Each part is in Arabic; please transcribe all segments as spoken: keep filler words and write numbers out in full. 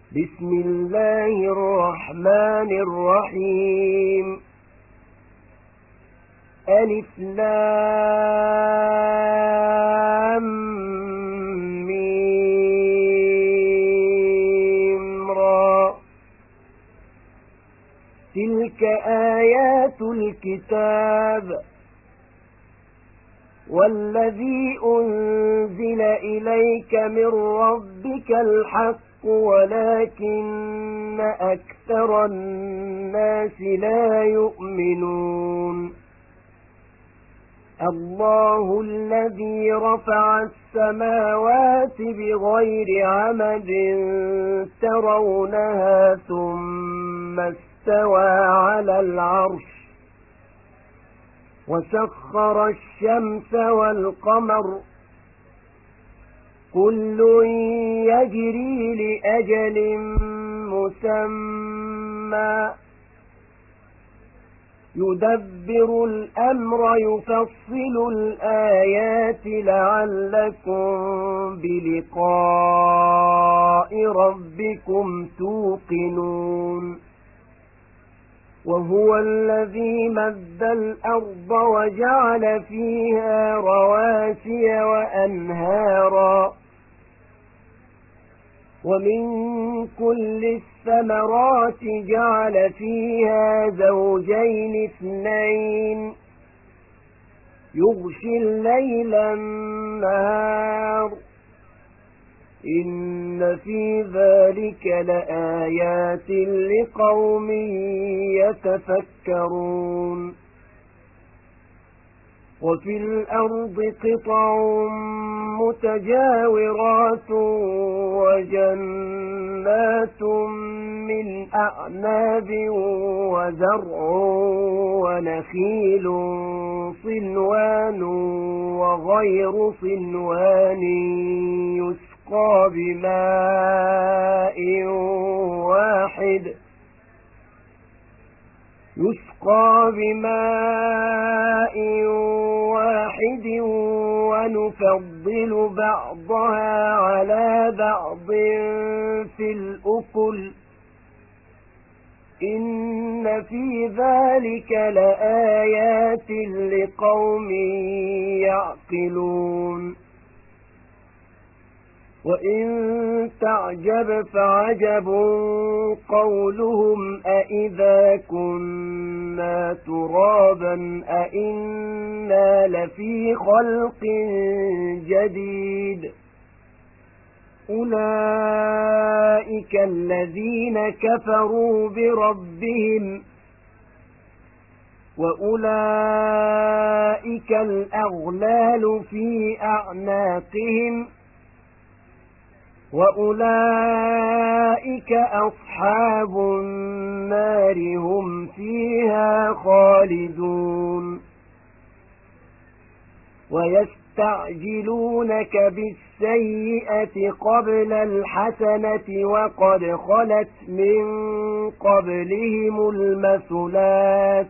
بسم الله الرحمن الرحيم ألف لام ميم را تلك آيات الكتاب والذي أنزل إليك من ربك الحق ولكن أكثر الناس لا يؤمنون الله الذي رفع السماوات بغير عمد ترونها ثم استوى على العرش وسخر الشمس والقمر كل يجري لأجل مسمى يدبر الأمر يفصل الآيات لعلكم بلقاء ربكم توقنون وهو الذي مد الأرض وجعل فيها رواسي وأنهارا ومن كل الثمرات جعل فيها زوجين اثنين يغشي الليل النهار إن في ذلك لآيات لقوم يتفكرون وفي الأرض قطع متجاورات وجنات من أعناب وزرع ونخيل صنوان وغير صنوان يسقى بماء واحد يسقى بماء واحد ونفضل بعضها على بعض في الأكل إن في ذلك لآيات لقوم يعقلون وإن تعجب فعجب قولهم أإذا كنا ترابا أإنا لفي خلق جديد أولئك الذين كفروا بربهم وأولئك الأغلال في أعناقهم وأولئك أصحاب النار هم فيها خالدون ويستعجلونك بالسيئة قبل الحسنة وقد خلت من قبلهم المثلات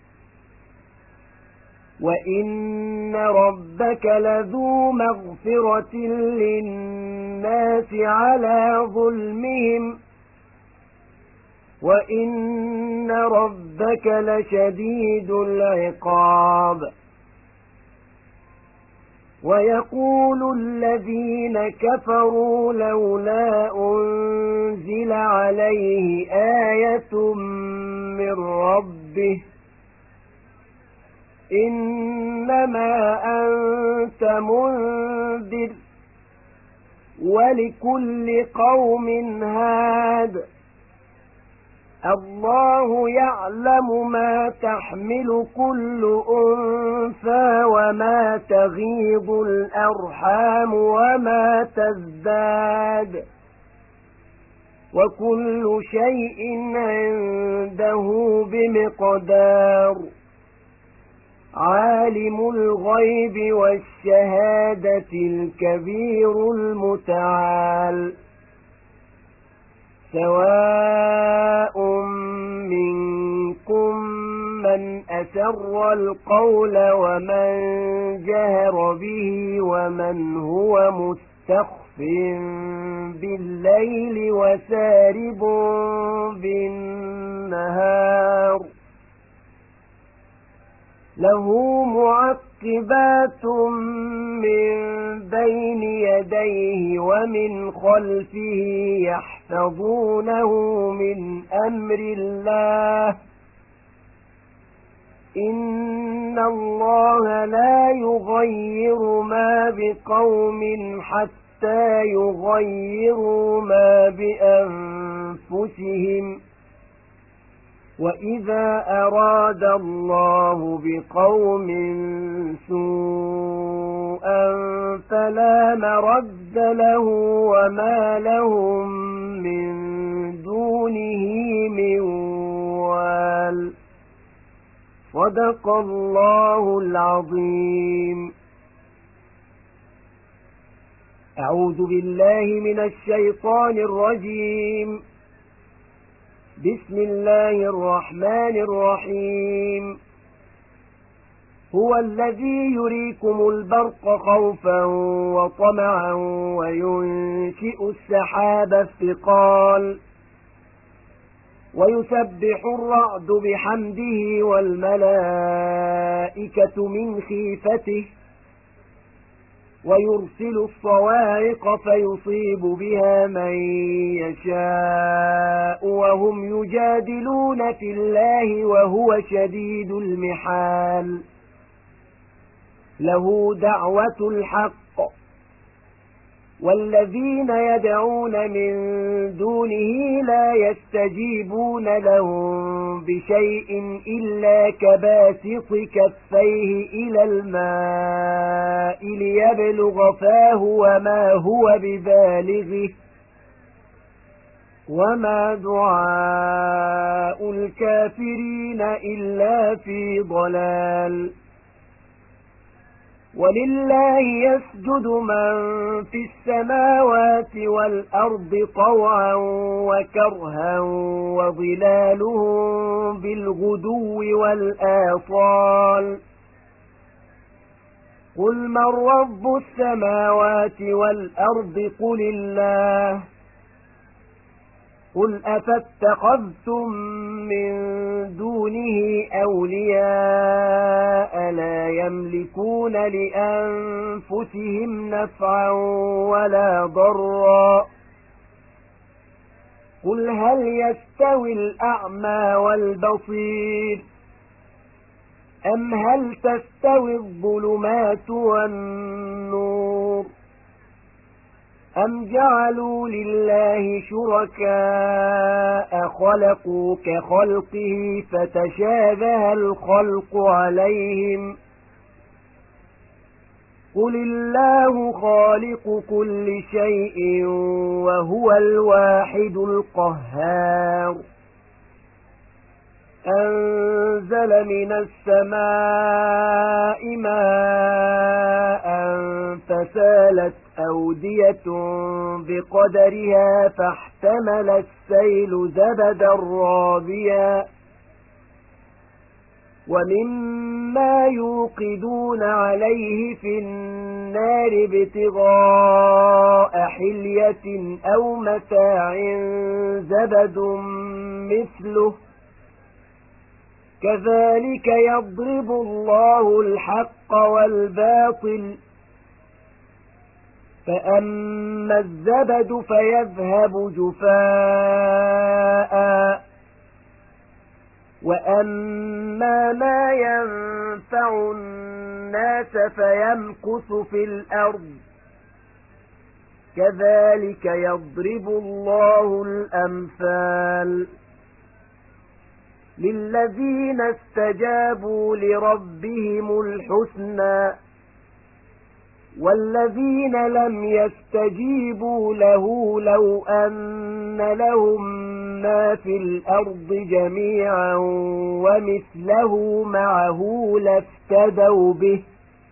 وإن ربك لذو مغفرة للناس على ظلمهم وإن ربك لشديد العقاب ويقول الذين كفروا لولا أنزل عليه آية من ربه إنما أنت منذر ولكل قوم هاد الله يعلم ما تحمل كل أنثى وما تغيض الأرحام وما تزداد وكل شيء عنده بمقدار عالم الغيب والشهادة الكبير المتعال سواء منكم من أسر القول ومن جهر به ومن هو مستخف بالليل بالليل وسارب بالنهار له معقبات من بين يديه ومن خلفه يحفظونه من أمر الله إن الله لا يغير ما بقوم حتى يغيروا ما بأنفسهم وإذا أراد الله بقوم سوءا فلا مرد له وما لهم من دونه من وال صدق الله العظيم. أعوذ بالله من الشيطان الرجيم. بسم الله الرحمن الرحيم. هو الذي يريكم البرق خوفا وطمعا وينشئ السحاب الثقال ويسبح الرعد بحمده والملائكة من خيفته ويرسل الصواعق فيصيب بها من يشاء وهم يجادلون في الله وهو شديد المحال له دعوة الحق والذين يدعون من دونه لا يستجيبون لهم بشيء إلا كباسط كفيه إلى الماء ليبلغ فاه وما هو ببالغه وما دعاء الكافرين إلا في ضلال. ولله يسجد من في السماوات والأرض طوعا وكرها وظلالهم بالغدو والآصال قل من رب السماوات والأرض قل الله قل أفاتخذتم من دونه أولياء لا يملكون لأنفسهم نفعا ولا ضرا قل هل يستوي الأعمى والبصير أم هل تستوي الظلمات والنور أم جعلوا لله شركاء خلقوا كخلقه فتشابه الخلق عليهم قل الله خالق كل شيء وهو الواحد القهار أنزل من السماء ماء فسالت أودية بقدرها فاحتمل السيل زبدا رابيا ومما يوقدون عليه في النار ابتغاء حلية أو متاع زبد مثله كذلك يضرب الله الحق والباطل فأما الزبد فيذهب جفاء وأما ما ينفع الناس فيمكث في الأرض كذلك يضرب الله الأمثال للذين استجابوا لربهم الحسنى والذين لم يستجيبوا له لو أن لهم ما في الأرض جميعا ومثله معه لافتدوا به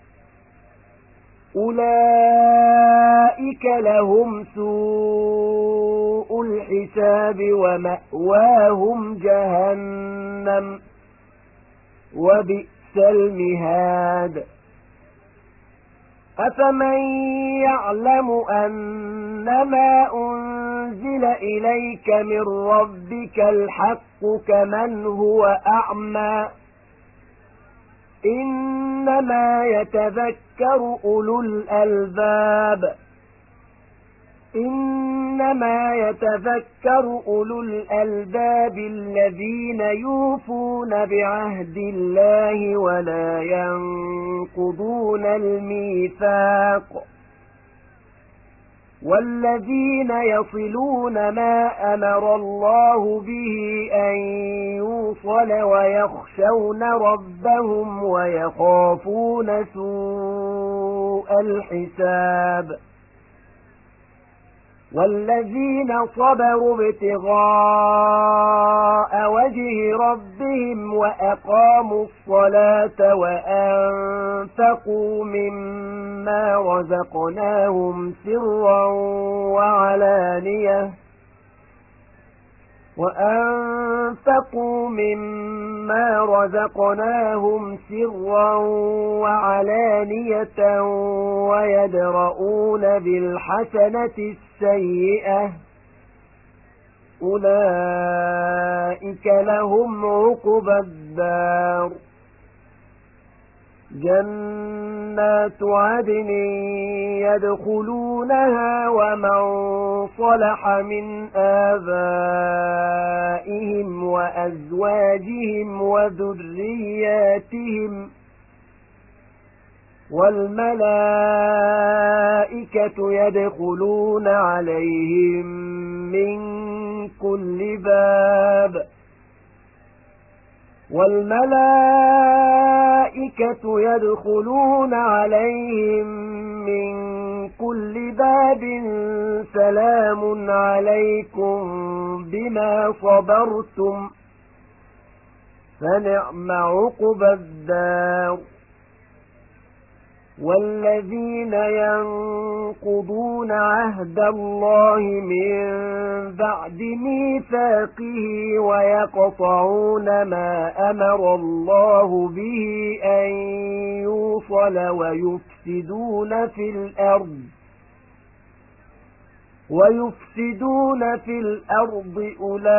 أولئك لهم سوء الحساب ومأواهم جهنم وبئس المهاد أفمن يعلم أنما أنزل أنزل إليك من ربك الحق كمن هو أعمى إنما يتذكر أولو الألباب إنما يتذكر أولو الألباب الذين يوفون بعهد الله ولا ينقضون الميثاق والذين يصلون ما أمر الله به أن يوصل ويخشون ربهم ويخافون سوء الحساب والذين صبروا ابتغاء وجه ربهم وأقاموا الصلاة وأنفقوا مما رزقناهم سرا وعلانية وأنفقوا مما رزقناهم سرا وعلانية ويدرؤون بالحسنة السيئة أولئك لهم عقبى الدار جنات عدن يدخلونها ومن صلح من آبائهم وأزواجهم وذرياتهم والملائكة يدخلون عليهم من كل باب والملائكة يدخلون عليهم من كل باب سلام عليكم بما صبرتم فنعم عقبى الدار والذين ينقضون عهد الله من بعد ميثاقه ويقطعون ما أمر الله به أن يوصل ويفسدون في الأرض ويفسدون في الأرض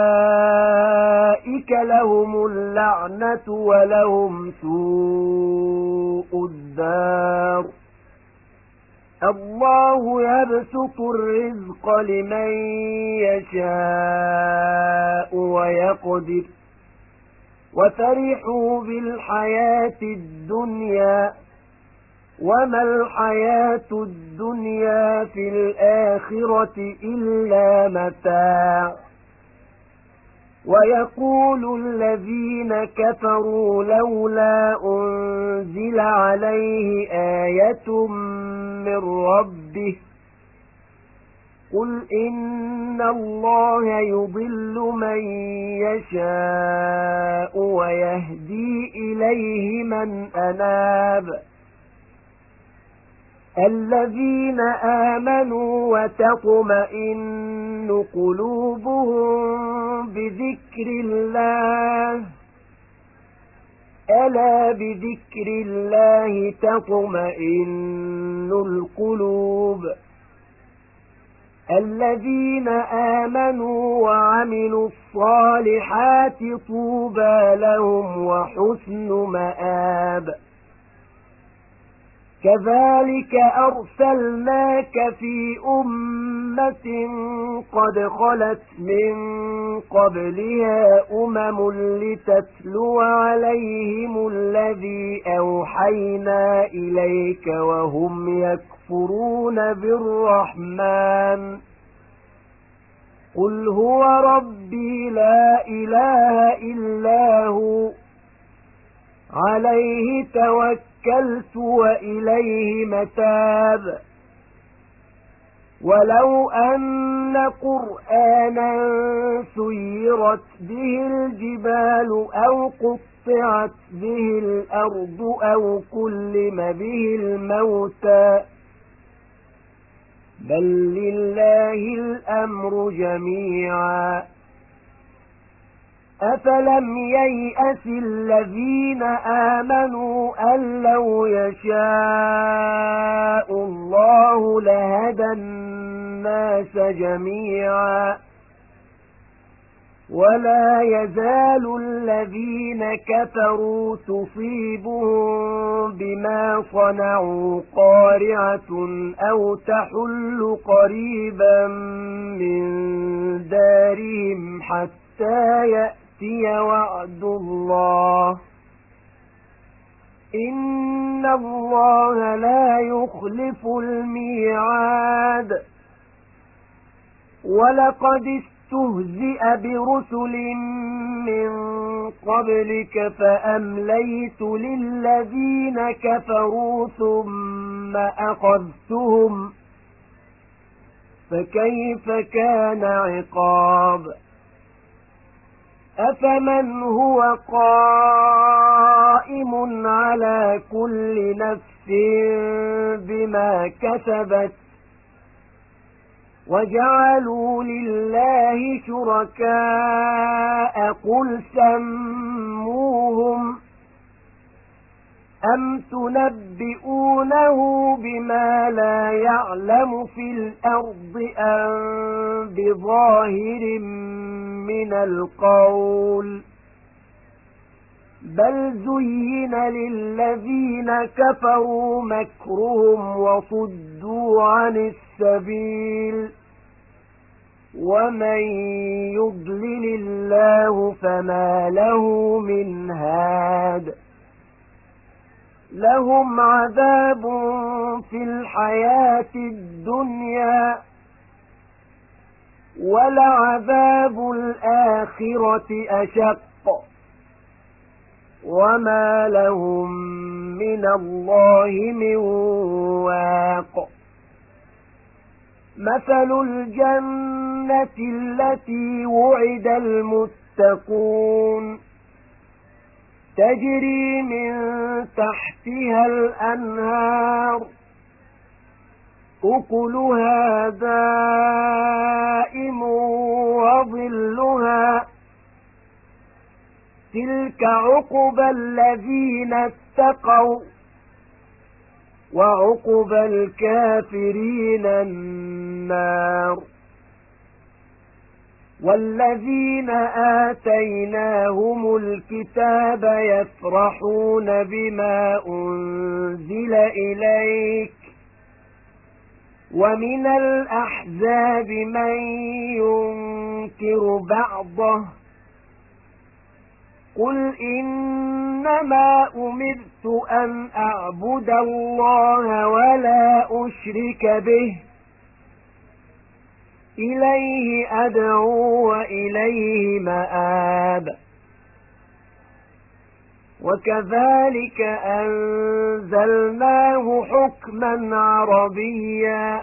أولئك لهم اللعنة ولهم سوء الدار الله يبسط الرزق لمن يشاء ويقدر وفرحوا بالحياة الدنيا وما الحياة الدنيا في الآخرة إلا متاع ويقول الذين كفروا لولا أنزل عليه آية من ربه قل إن الله يضل من يشاء ويهدي إليه من أناب الذين آمنوا وتطمئن قلوبهم بذكر الله ألا بذكر الله تطمئن القلوب الذين آمنوا وعملوا الصالحات طوبى لهم وحسن مآب كذلك أرسلناك في أمة قد خلت من قبلها أمم لتتلو عليهم الذي أوحينا إليك وهم يكفرون بالرحمن قل هو ربي لا إله إلا هو عليه توكلت وإليه متاب ولو أن قرآنا سيرت به الجبال أو قطعت به الأرض أو كلم به الموتى بل لله الأمر جميعا أفلم ييأس الذين آمنوا أن لو يشاء الله لهدى الناس جميعا ولا يزال الذين كفروا تصيبهم بما صنعوا قارعة أو تحل قريبا من دارهم حتى يأتي وعد الله إن الله لا يخلف الميعاد ولقد استهزئ برسل من قبلك فأمليت للذين كفروا ثم أخذتهم فكيف كان عقاب أفمن هو قائم على كل نفس بما كسبت وجعلوا لله شركاء قل سموهم أم تنبئونه بما لا يعلم في الأرض أم بظاهر من القول بل زين للذين كفروا مكرهم وصدوا عن السبيل ومن يضلل الله فما له من هاد لهم عذاب في الحياة الدنيا ولعذاب الآخرة أشق وما لهم من الله من واق مثل الجنة التي وعد المتقون تجري من تحتها الأنهار أكلها دائم وظلها تلك عقبى الذين اتقوا وعقبى الكافرين النار والذين آتيناهم الكتاب يفرحون بما أنزل إليك ومن الأحزاب من ينكر بعضه قل إنما أمرت أن أعبد الله ولا أشرك به إليه أدعو وإليه مآب وكذلك أنزلناه حكما عربيا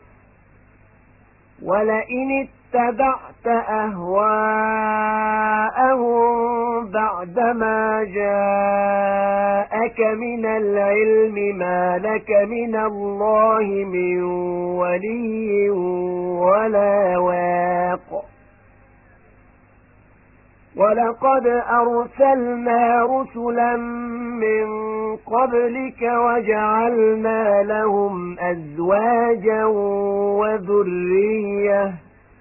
ولئن اتبعت أهواءهم بعدما جاءك من العلم ما لك من الله من ولي ولا واق ولقد أرسلنا رسلا من قبلك وجعلنا لهم أزواجا وذرية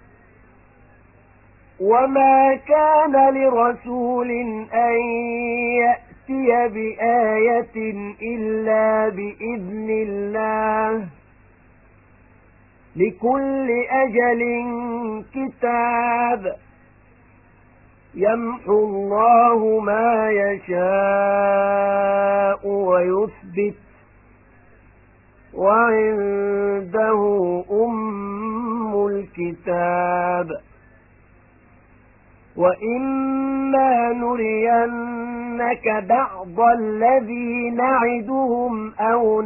وما كان لرسول أن يأتي بآية إلا بإذن الله لكل أجل كتاب يمحو الله ما يشاء ويثبت وعنده أم الكتاب وإما نرينك بعض الذي نعدهم أو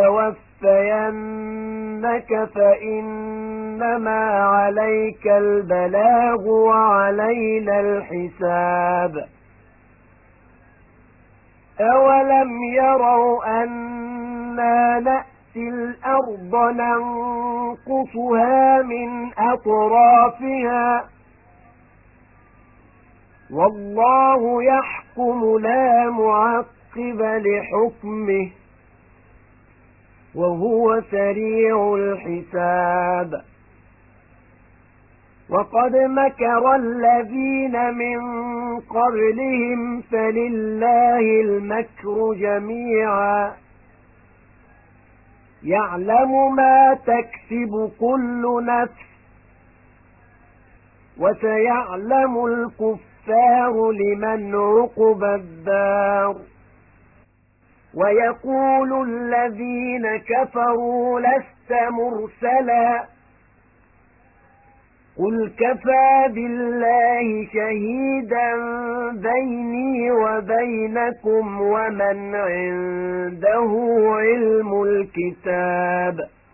نتوفينك فإنما عليك البلاغ وعلينا الحساب أولم يروا أنا نأتي الأرض ننقصها من أطرافها والله يحكم لا معقب لحكمه وهو سريع الحساب وقد مكر الذين من قبلهم فلله المكر جميعا يعلم ما تكسب كل نفس وسيعلم الكفار لمن عقبى الدار ويقول الذين كفروا لست مرسلا قل كفى بالله شهيدا بيني وبينكم ومن عنده علم الكتاب